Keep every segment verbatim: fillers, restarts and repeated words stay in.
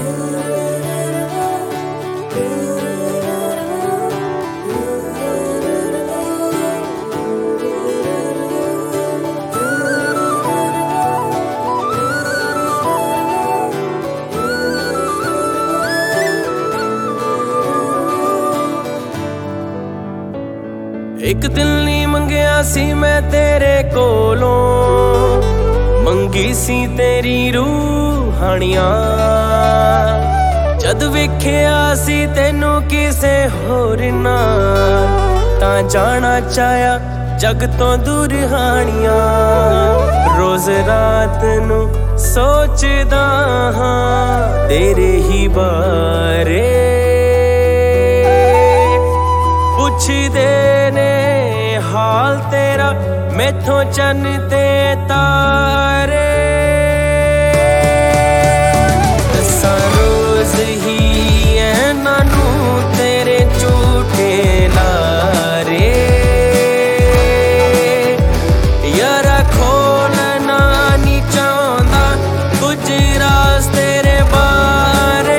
एक दिल नहीं मंगिया सी मैं तेरे कोलों, मंगी सी तेरी रूहानियां। जद वेखिया सी तेनू किसे होर नाल, तां जाना चाहया जग तो दूर हानियां। रोज रात नू सोचदा हां तेरे ही बारे, पुछदे ने हाल तेरा मैथों चन ते तारे। दसां रोज ही ऐना नू तेरे झूठे लारे, यारा खोलना नी चाहंदा कुछ राज तेरे बारे।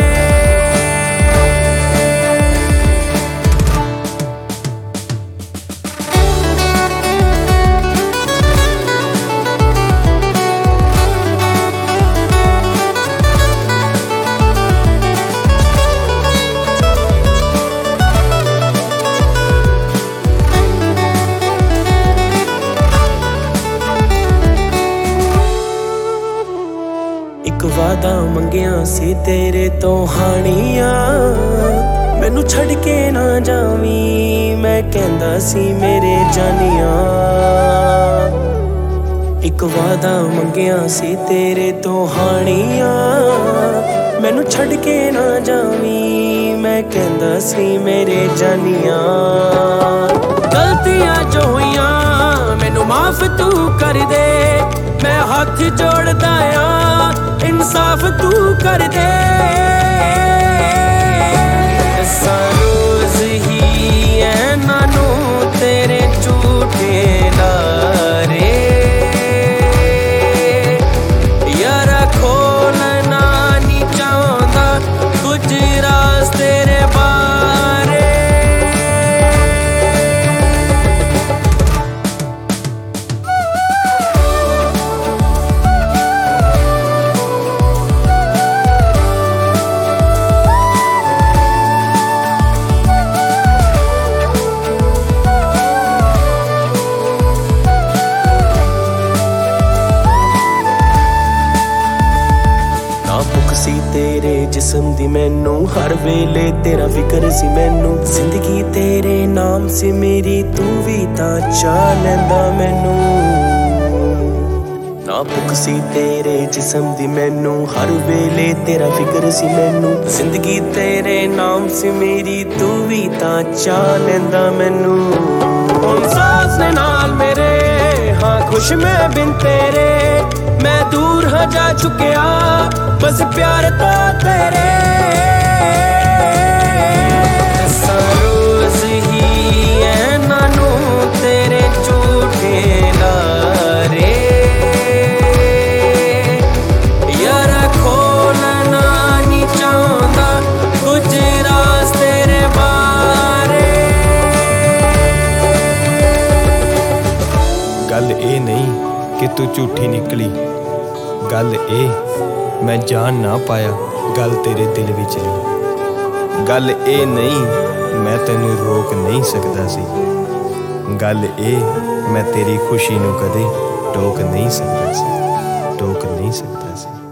एक वादा मंगिया सी तेरे तो हानियां, मैनू छड़ के ना जावी मैं कहंदा सी मेरे जानिया। एक वादा मंगिया सी तेरे तो हानियां, मैनू छड़ के ना जावी मैं कहंदा सी मेरे जानिया। गलतियां जो होइयां मैनू माफ तू कर दे, मैं हाथ जोड़दा आ इंसाफ तू कर दे। दसां रोज ही ऐना नू तेरे झूठे लारे, यारा खोलना नी चाहंदा कुछ राज तेरे बारे। सी तेरे जिस्म दी मैनू हर वेले तेरा फिकर सी मैनू, जिंदगी तेरे नाम सी मेरी तू भी तां चाह लैंदा मैनू। ना भुख सी तेरे जिस्म दी मैनू हर वेले तेरा फिकर सी मैनू, जिंदगी तेरे नाम सी मेरी तू भी तां चाह लैंदा मैनू। हुण सास ने नाल मेरे हाँ खुश मैं बिन तेरे, मैं दूर हाँ जा चुकिया बस प्यार तो तेरे। दसां रोज ही ऐना नू तेरे झूठे लारे, यारा खोलना नी चाहंदा कुछ राज तेरे बारे। गल ए नहीं कि तू झूठी निकली, गल ए मैं जान ना पाया गल तेरे दिल विच ली। गल ए नहीं मैं तैनू रोक नहीं सकदा सी, गल ए मैं तेरी खुशी नू कदे टोक नहीं सकदा सी, टोक नहीं सकदा सी।